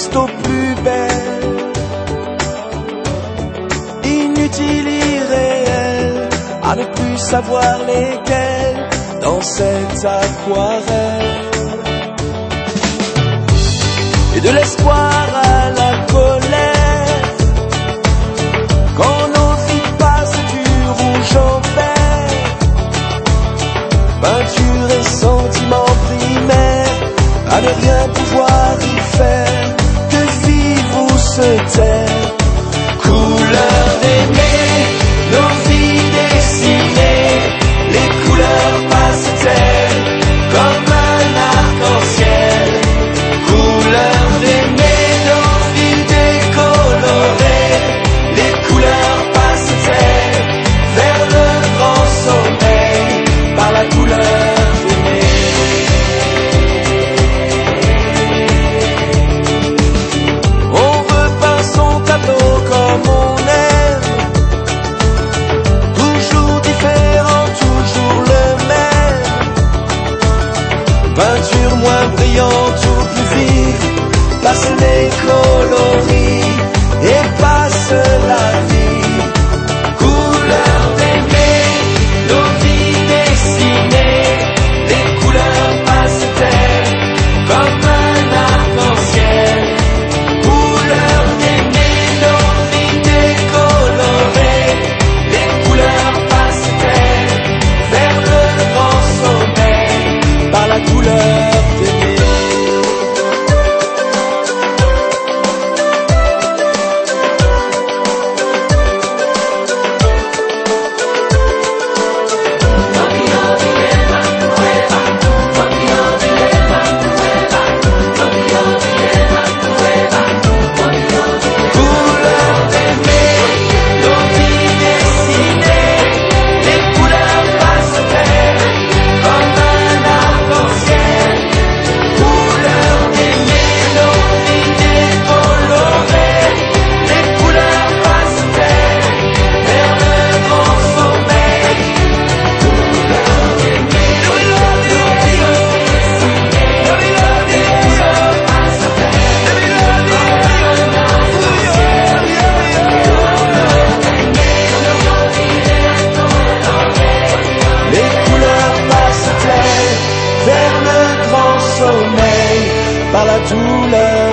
juste aux plus belles. Inutile, irréel, à ne plus savoir lesquelles dans cette aquarelle. Et de l'espoir à la colère, quand nos vies passent du rouge au vert, peinture et sentiments primaires, à ne rien pouvoir y faire, que vivre ou se taire. Couleur d'aimer, nos vies dessinées, les couleurs passent-elles comme un arc-en-ciel. Couleur d'aimer, nos vies décolorées, les couleurs passent-elles vers le grand sommeil par la couleur d'aimer. On repeint son tableau comme on aime, toujours différent, toujours le même. Peinture moins brillante ou plus vive, passe les coloris et passe la vie. Couleur d'aimer, nos vies dessinées, les couleurs passent-elles comme un arc-en-ciel. Couleur d'aimer, nos vies décolorées, les couleurs passent-elles vers le grand sommeil par la couleur d'aimer. Couleur d'aimer, nos vies dessinées, les couleurs passent-elles comme un arc-en-ciel. Couleur d'aimer, nos vies décolorées, les couleurs passent-elles vers le grand sommeil. Couleur d'aimer, nos vies dessinées, les couleurs passent-elles comme un arc-en-ciel. Les couleurs passent-elles vers le grand sommeil par la douleur